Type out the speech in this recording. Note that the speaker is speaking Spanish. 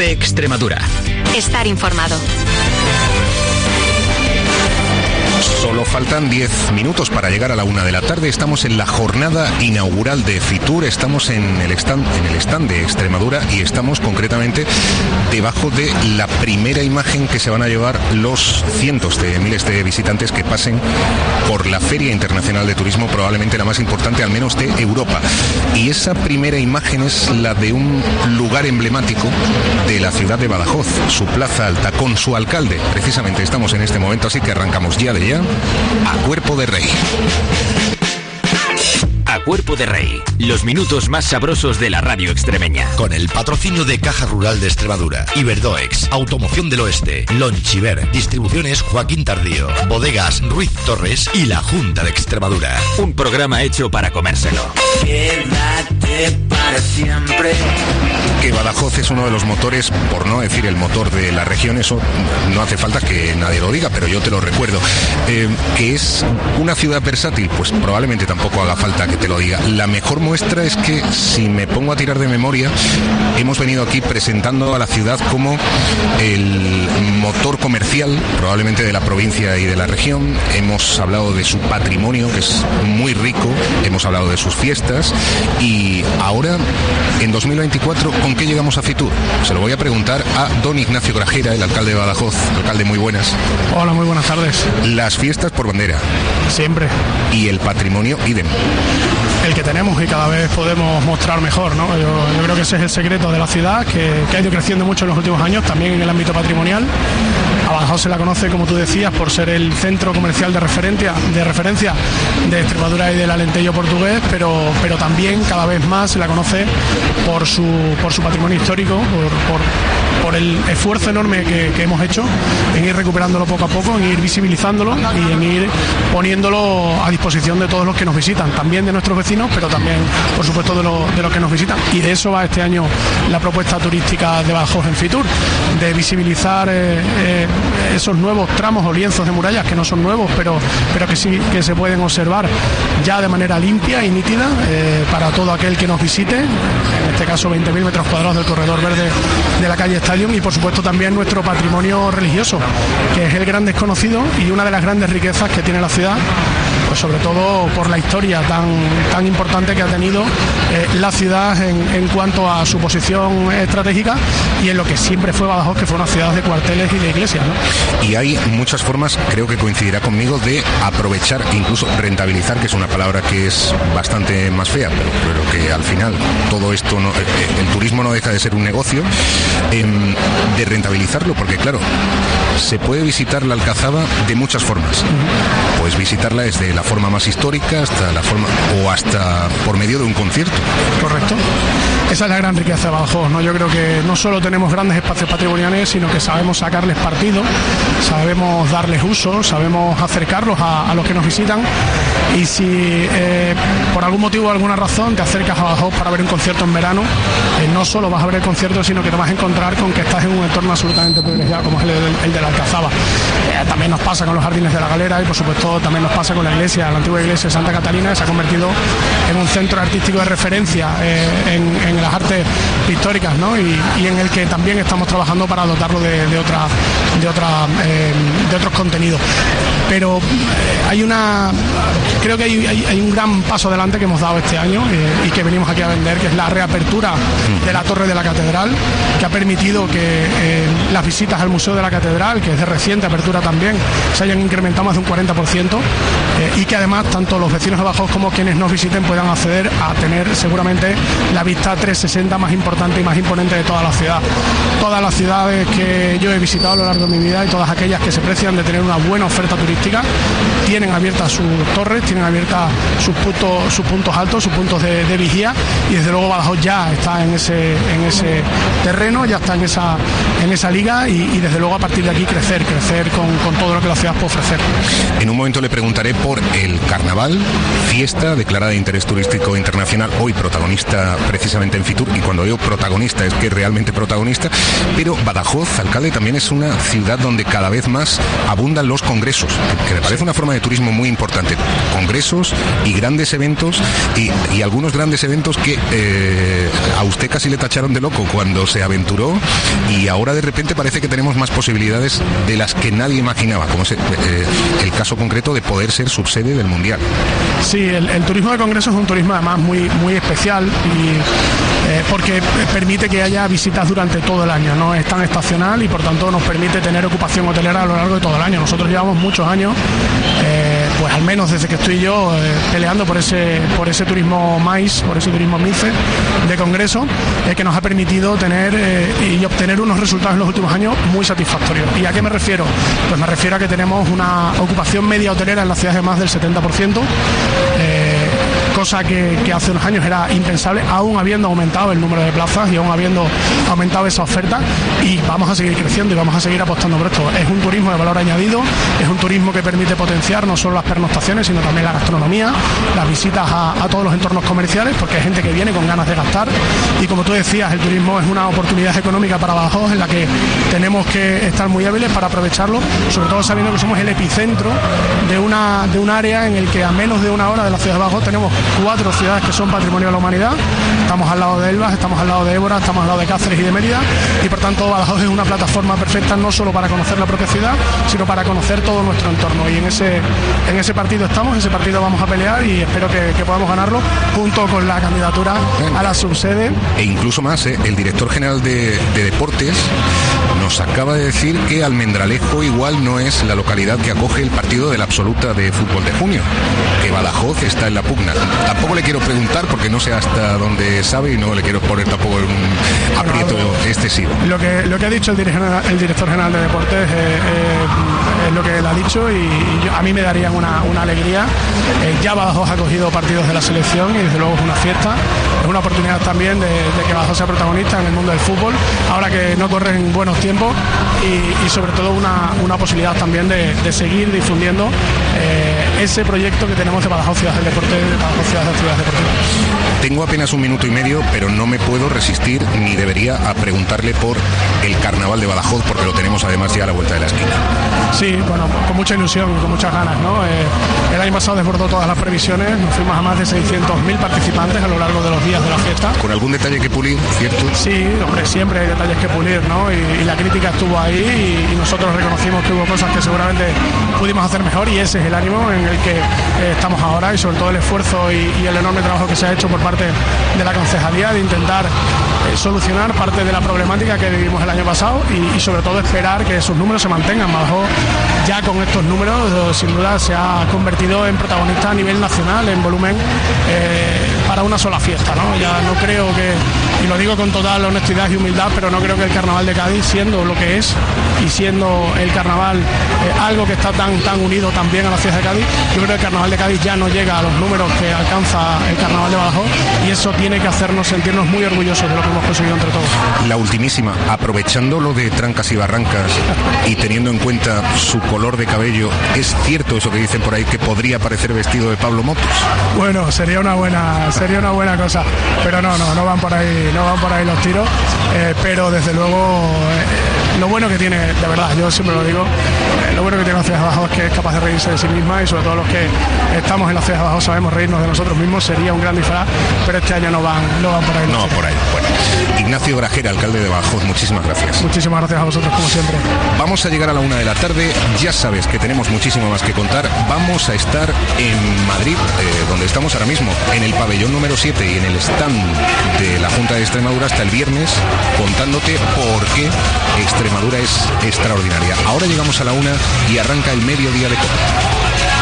COPE Extremadura. Estar informado. Solo faltan 10 minutos para llegar a la 1 de la tarde. Estamos en la jornada inaugural de Fitur. Estamos en el stand de Extremadura y estamos concretamente debajo de la primera imagen que se van a llevar los cientos de miles de visitantes que pasen por la Feria Internacional de Turismo, probablemente la más importante al menos de Europa. Y esa primera imagen es la de un lugar emblemático de la ciudad de Badajoz, su Plaza Alta, con su alcalde. Precisamente estamos en este momento, así que arrancamos ya de ya a Cuerpo de Rey. A Cuerpo de Rey, los minutos más sabrosos de la radio extremeña. Con el patrocinio de Caja Rural de Extremadura, Iberdoex, Automoción del Oeste, Lonchiver, Distribuciones Joaquín Tardío, Bodegas Ruiz Torres y la Junta de Extremadura. Un programa hecho para comérselo. Quédate para siempre. Que Badajoz es uno de los motores, por no decir el motor de la región, eso no hace falta que nadie lo diga, pero yo te lo recuerdo. Que es una ciudad versátil, pues probablemente tampoco haga falta que te lo diga. La mejor muestra es que, si me pongo a tirar de memoria, hemos venido aquí presentando a la ciudad como el motor comercial, probablemente de la provincia y de la región. Hemos hablado de su patrimonio, que es muy rico, hemos hablado de sus fiestas, y ahora, en 2024, ¿con qué llegamos a Fitur? Se lo voy a preguntar a don Ignacio Grajera, el alcalde de Badajoz. Alcalde, muy buenas. Hola, muy buenas tardes. Las fiestas por bandera. Siempre. Y el patrimonio, idem. El que tenemos y cada vez podemos mostrar mejor, ¿no? Yo creo que ese es el secreto de la ciudad, que ha ido creciendo mucho en los últimos años, también en el ámbito patrimonial. A Badajoz se la conoce, como tú decías, por ser el centro comercial de referencia de Extremadura y del Alentejo portugués, pero también cada vez más se la conoce por su patrimonio histórico, por el esfuerzo enorme que hemos hecho en ir recuperándolo poco a poco, en ir visibilizándolo y en ir poniéndolo a disposición de todos los que nos visitan, también de nuestros vecinos, pero también, por supuesto, de los que nos visitan. Y de eso va este año la propuesta turística de Badajoz en Fitur, de visibilizar esos nuevos tramos o lienzos de murallas, que no son nuevos, pero que sí que se pueden observar ya de manera limpia y nítida para todo aquel que nos visite, en este caso 20.000 metros cuadrados del corredor verde de la calle Stadium, y por supuesto también nuestro patrimonio religioso, que es el gran desconocido y una de las grandes riquezas que tiene la ciudad, pues sobre todo por la historia tan importante que ha tenido la ciudad en cuanto a su posición estratégica y en lo que siempre fue Badajoz, que fue una ciudad de cuarteles y de iglesias, ¿no? Y hay muchas formas, creo que coincidirá conmigo, de aprovechar, incluso rentabilizar, que es una palabra que es bastante más fea, pero que al final todo esto, el turismo no deja de ser un negocio, de rentabilizarlo, porque claro, se puede visitar la Alcazaba de muchas formas. Puedes visitarla desde la forma más histórica hasta por medio de un concierto. Correcto. Esa es la gran riqueza de Badajoz, ¿no? Yo creo que no solo tenemos grandes espacios patrimoniales, sino que sabemos sacarles partido, sabemos darles uso, sabemos acercarlos a los que nos visitan. Y si por algún motivo o alguna razón te acercas a Badajoz para ver un concierto en verano, no solo vas a ver el concierto, sino que te vas a encontrar con que estás en un entorno absolutamente privilegiado, como es el de la Alcazaba. También nos pasa con los jardines de la Galera y por supuesto también nos pasa con la antigua iglesia de Santa Catalina, que se ha convertido en un centro artístico de referencia en las artes pictóricas, ¿no? Y en el que también estamos trabajando para dotarlo de otros contenidos. Pero creo que hay un gran paso adelante que hemos dado este año y que venimos aquí a vender, que es la reapertura de la Torre de la Catedral, que ha permitido que las visitas al Museo de la Catedral, que es de reciente apertura también, se hayan incrementado más de un 40%, y que además tanto los vecinos de Badajoz como quienes nos visiten puedan acceder a tener seguramente la vista 360 más importante y más imponente de toda la ciudad. Todas las ciudades que yo he visitado a lo largo de mi vida y todas aquellas que se precian de tener una buena oferta turística tienen abiertas sus torres, tienen abiertas sus puntos altos, sus puntos de vigía, y desde luego Badajoz ya está en ese terreno, ya está en esa liga y desde luego a partir de aquí crecer con todo lo que la ciudad puede ofrecer. En un momento le preguntaré por el carnaval, fiesta declarada de interés turístico internacional, hoy protagonista precisamente en Fitur, y cuando digo protagonista es que es realmente protagonista, pero Badajoz, alcalde, también es una ciudad donde cada vez más abundan los congresos, que me parece una forma de turismo muy importante. Congresos y grandes eventos, y algunos grandes eventos que a usted casi le tacharon de loco cuando se aventuró, y ahora de repente parece que tenemos más posibilidades de las que nadie imaginaba, como es el caso concreto de poder ser subsede del Mundial. Sí, el turismo de congresos es un turismo además muy, muy especial, y porque permite que haya visitas durante todo el año, no es tan estacional y por tanto nos permite tener ocupación hotelera a lo largo de todo el año. Nosotros llevamos muchos años, pues al menos desde que estoy yo peleando por ese turismo MICE, por ese turismo MICE de congreso, que nos ha permitido tener y obtener unos resultados en los últimos años muy satisfactorios. ¿Y a qué me refiero? Pues me refiero a que tenemos una ocupación media hotelera en las ciudades de más del 70%, cosa que hace unos años era impensable, aún habiendo aumentado el número de plazas y aún habiendo aumentado esa oferta, y vamos a seguir creciendo y vamos a seguir apostando por esto. Es un turismo de valor añadido, es un turismo que permite potenciar no solo las pernoctaciones, sino también la gastronomía, las visitas a todos los entornos comerciales, porque hay gente que viene con ganas de gastar, y como tú decías, el turismo es una oportunidad económica para Badajoz en la que tenemos que estar muy hábiles para aprovecharlo, sobre todo sabiendo que somos el epicentro de un área en el que a menos de una hora de la ciudad de Badajoz tenemos 4 ciudades que son patrimonio de la humanidad. Estamos al lado de Elvas, estamos al lado de Évora, estamos al lado de Cáceres y de Mérida, y por tanto Badajoz es una plataforma perfecta no solo para conocer la propia ciudad, sino para conocer todo nuestro entorno, y en ese partido estamos, ese partido vamos a pelear, y espero que podamos ganarlo junto con la candidatura a la subsede. E incluso más, el director general de Deportes nos acaba de decir que Almendralejo igual no es la localidad que acoge el partido de la absoluta de fútbol de junio, que Badajoz está en la pugna. Tampoco le quiero preguntar porque no sé hasta dónde sabe, y no le quiero poner tampoco en un aprieto excesivo. Lo que ha dicho el director general de Deportes es lo que él ha dicho, y a mí me daría una alegría. Ya Badajoz ha cogido partidos de la selección y desde luego es una fiesta, es una oportunidad también de que Badajoz sea protagonista en el mundo del fútbol, ahora que no corren buenos tiempos, y sobre todo una posibilidad también de seguir difundiendo ese proyecto que tenemos de Badajoz Ciudad del Deporte, de Badajoz Ciudad de Actividades Deportivas. Tengo apenas un minuto y medio, pero no me puedo resistir, ni debería, a preguntarle por el carnaval de Badajoz, porque lo tenemos además ya a la vuelta de la esquina. Sí, bueno, con mucha ilusión y con muchas ganas, ¿no? El año pasado desbordó todas las previsiones, nos fuimos a más de 600.000 participantes a lo largo de los días de la fiesta. ¿Con algún detalle que pulir, cierto? Sí, hombre, siempre hay detalles que pulir, ¿no? Y la crítica estuvo ahí, y nosotros reconocimos que hubo cosas que seguramente pudimos hacer mejor, y ese es el ánimo en el que estamos ahora, y sobre todo el esfuerzo y el enorme trabajo que se ha hecho por parte de la concejalía de intentar solucionar parte de la problemática que vivimos el año pasado, y sobre todo esperar que esos números se mantengan. Badajoz ya con estos números sin duda se ha convertido en protagonista a nivel nacional en volumen para una sola fiesta, ¿no? Ya no creo que, y lo digo con total honestidad y humildad, pero no creo que el carnaval de Cádiz, siendo lo que es y siendo el carnaval algo que está tan unido también a la ciudad de Cádiz, yo creo que el carnaval de Cádiz ya no llega a los números que alcanza el carnaval de Badajoz, y eso tiene que hacernos sentirnos muy orgullosos de lo que hemos conseguido entre todos. La ultimísima, aprovechando lo de Trancas y Barrancas y teniendo en cuenta su color de cabello, ¿es cierto eso que dicen por ahí, que podría parecer vestido de Pablo Motos? Bueno, sería una buena cosa, pero no van por ahí los tiros, pero desde luego lo bueno que tiene, de verdad, yo siempre lo digo, lo bueno que tiene la ciudad de Badajoz es que es capaz de reírse de sí misma, y sobre todo los que estamos en la ciudad de Badajoz sabemos reírnos de nosotros mismos. Sería un gran disfraz, pero este año no van por ahí. No, por ahí. Bueno, Ignacio Grajera, alcalde de Badajoz, muchísimas gracias. Muchísimas gracias a vosotros, como siempre. Vamos a llegar a la 1 de la tarde, ya sabes que tenemos muchísimo más que contar. Vamos a estar en Madrid, donde estamos ahora mismo, en el pabellón número 7 y en el stand de la Junta de Extremadura hasta el viernes, contándote por qué Extremadura es extraordinaria. Ahora llegamos a la 1 y arranca el mediodía de Copa.